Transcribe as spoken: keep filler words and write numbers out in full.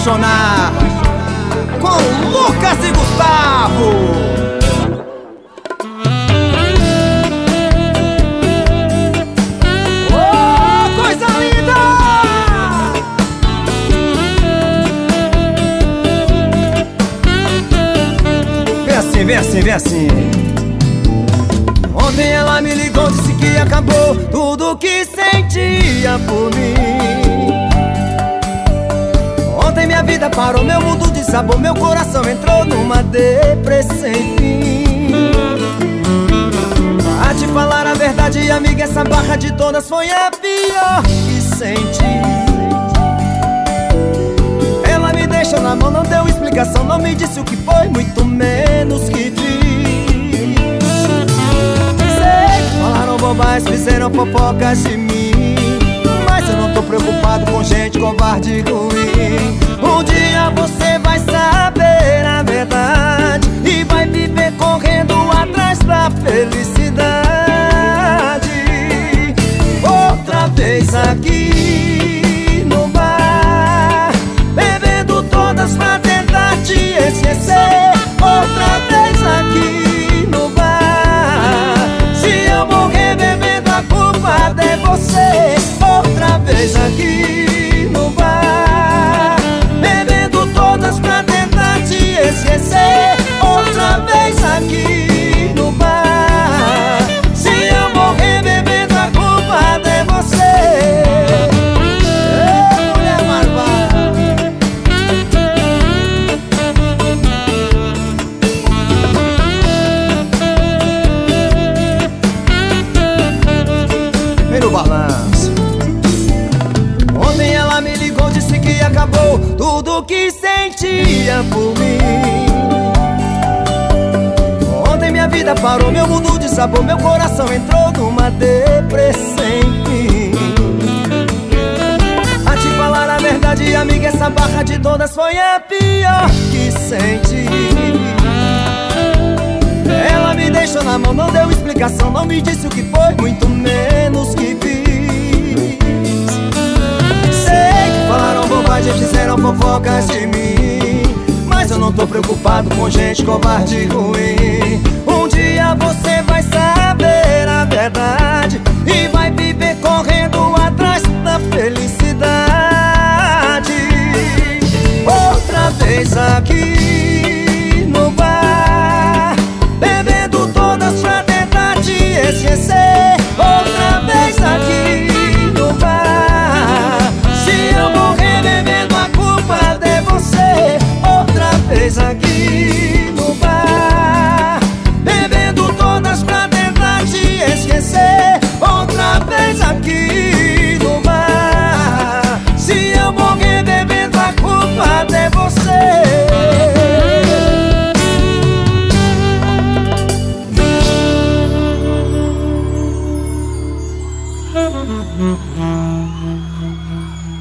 apaixonar com Lucas e Gustavo. Vem assim, vem assim. Ontem ela me ligou, disse que acabou tudo que sentia por mim. Ontem minha vida parou, meu mundo desabou, meu coração entrou numa depressão sem fim. Pra te falar a verdade, amiga, essa barra de todas foi a pior que senti. Ela me deixou na mão, não deu explicação, não me disse o que foi, muito menos que fiz. Sei que falaram bobagens, fizeram fofocas de mim, mas eu não tô preocupado com gente covarde e ruim. Um dia você vai saber a verdade e vai viver correndo atrás da felicidade. Outra vez aqui no bar, bebendo todas pra tentar te esquecer. Outra vez aqui no bar, se eu morrer bebendo a culpa é você. Outra vez aqui no bar, bebendo todas pra tentar te esquecer. Outra vez aqui no bar, se eu morrer bebendo a culpa é você. No balanço. Ontem ela me ligou, disse que acabou tudo que sentia por mim. Ontem minha vida parou, meu mundo desabou, meu coração entrou numa depressão sem fim. A te falar a verdade, amiga, essa barra de todas foi a pior que senti. Ela me deixou na mão, não deu explicação, não me disse o que foi, muito menos que fiz. Sei que falaram bobagem, fizeram fofocas de mim, mas eu não tô preocupado com gente covarde e ruim.